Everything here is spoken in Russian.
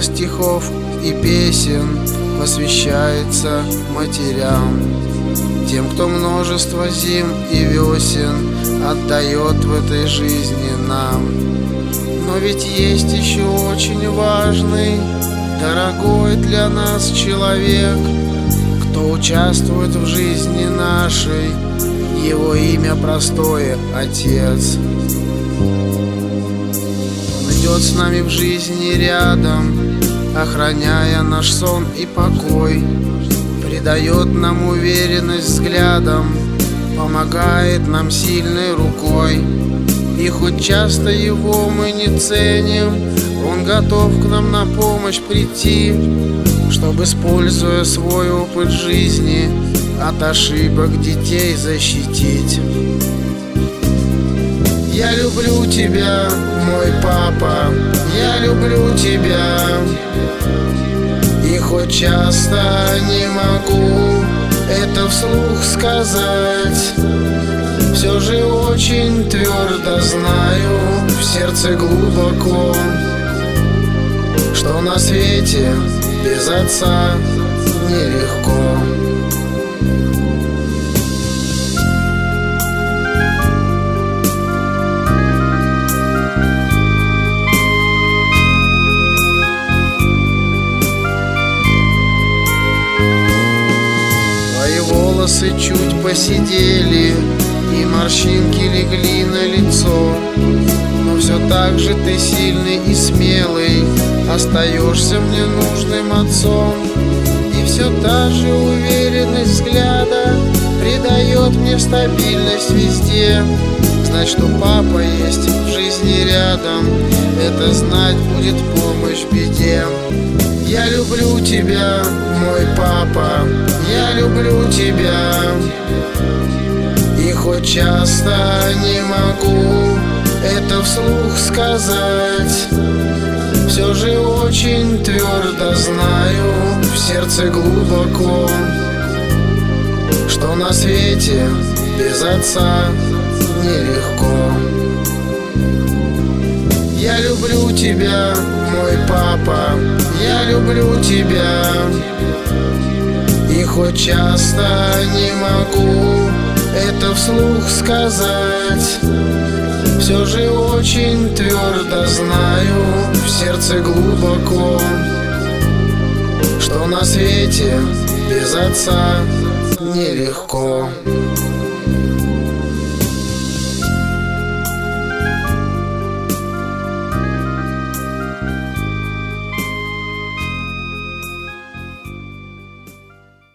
стихов и песен посвящается матерям, тем, кто множество зим и весен отдает в этой жизни нам. Но ведь есть еще очень важный, дорогой для нас человек, кто участвует в жизни нашей, его имя простое — Отец. Он идет с нами в жизни рядом, охраняя наш сон и покой, придает нам уверенность взглядом, помогает нам сильной рукой. И хоть часто его мы не ценим, он готов к нам на помощь прийти, чтобы, используя свой опыт жизни, от ошибок детей защитить. Я люблю тебя, мой папа, я люблю тебя. И хоть часто не могу это вслух сказать, все же очень твердо знаю в сердце глубоко, что на свете без отца нелегко. Твои волосы чуть поседели, и морщинки легли на лицо, но все так же ты сильный и смелый, остаешься мне нужным отцом. И все та же уверенность взгляда придает мне стабильность везде. Знать, что папа есть в жизни рядом, это знать будет помощь в беде. Я люблю тебя, мой папа, я люблю тебя. И хоть часто не могу это вслух сказать, все же очень твердо знаю в сердце глубоко, что на свете без отца нелегко. Я люблю тебя, мой папа, я люблю тебя. И хоть часто не могу это вслух сказать, все же очень твердо знаю в сердце глубоко, что на свете без отца нелегко.